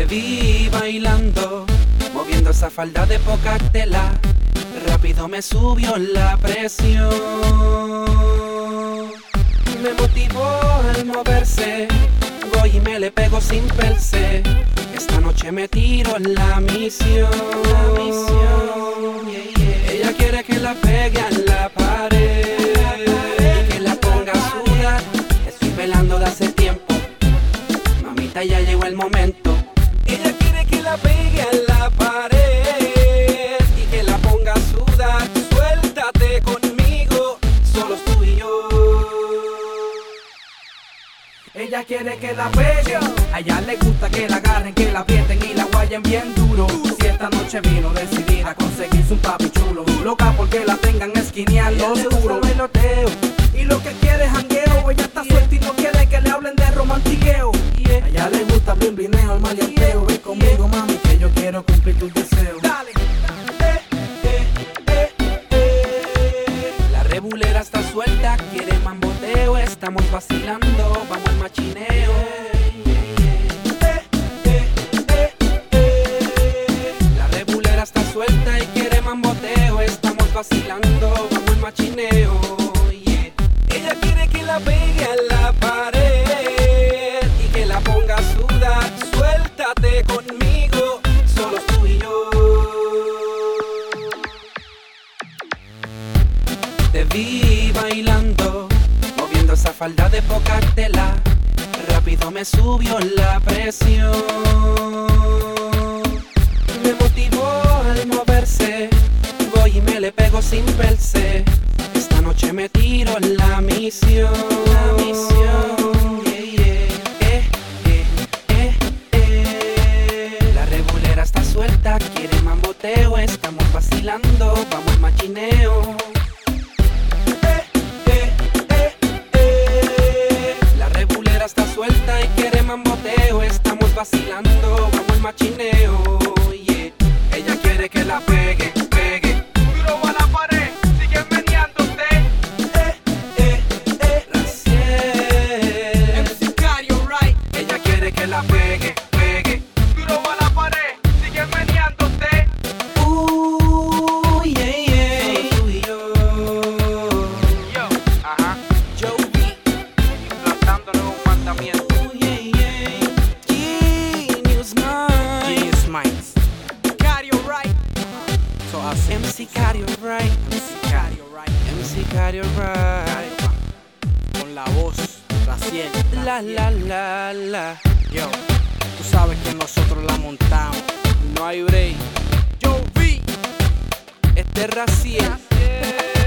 vi bailando, moviendo esa falda de poca tela. Rápido me subió la presión. Me motivó al moverse. Voy y me le pego sin perse. Esta noche me tiro en la misión. Ella quiere que la pegue en la pared y que la ponga a sudar. Estoy velando de hace tiempo. Mamita, ya llegó el momento. Ella quiere que la pegue en la pared y que la ponga a sudar. Suéltate conmigo, solos tú y yo. Ella quiere que la pegue, a ella le gusta que la agarren, que la aprieten y la guayen bien duro. Si esta noche vino decidida a conseguirse un papi chulo, loca porque la tengan esquinear lo oscuro. Y lo que quiere es jangueo, ella está suelta y no quiere que le hablen de romantiqueo. A ella le gusta bien blineo, el maleanteo. Ven conmigo, mami, que yo quiero cumplir tus deseos. Dale. La rebulera está suelta, quiere mamboteo. Estamos vacilando, vamos al machineo. La rebulera está suelta y quiere mamboteo. Estamos vacilando, vamos al machineo. Ella quiere que la pegue en la pared y que la ponga a sudar. Suéltate conmigo, solos tú y yo. Te vi bailando, moviendo esa falda de poca tela. Rápido me subió la presión. Me motivó al moverse. Voy y me le pego sin verse. Esta noche me tiro en la misión. La rebulera está suelta, quiere mamboteo. Estamos vacilando, vamos al machineo. La rebulera está suelta y quiere mamboteo. Estamos vacilando, vamos al machineo. Ella quiere que la pegue. Duro a la pared, sigue meneándote. MC Cario, right. Ella quiere que la pegue. Duro a la pared, sigue meneándote. Tú y yo. Yo, ajá, Joe B. implantándole un mandamiento. Genius Minds. Genius Minds. Cario, right. So así. MC Cario, right. MC Cario, right. MC Cario, right. Con la voz, Raciel. La. Yo, tú sabes que nosotros la montamos. No hay break. Yo vi. Este es Raciel.